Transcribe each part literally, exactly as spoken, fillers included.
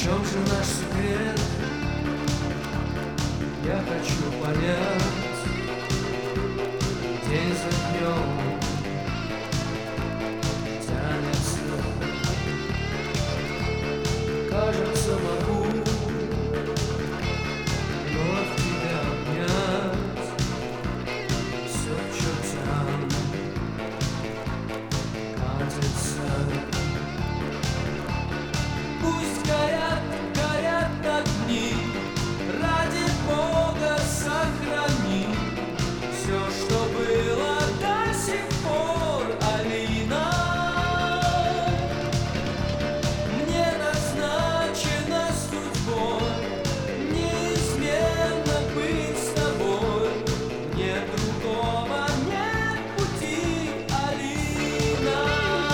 чем же наш секрет? Я хочу понять. День за днем тянется. Кажется, могу вновь тебя обнять. Все к чертям катится. Пусть горят, горят огни, ради Бога сохрани все, что было до сих пор, Алина. Мне назначено судьбой неизменно быть с тобой. Нет другого, нет пути, Алина.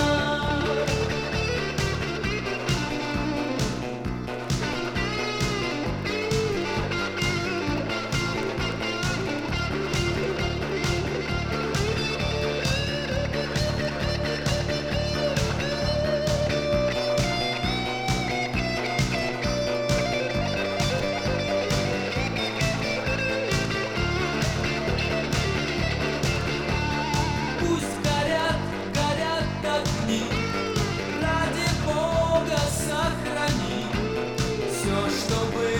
Пусть горят, горят огни, ради Бога сохрани все, что было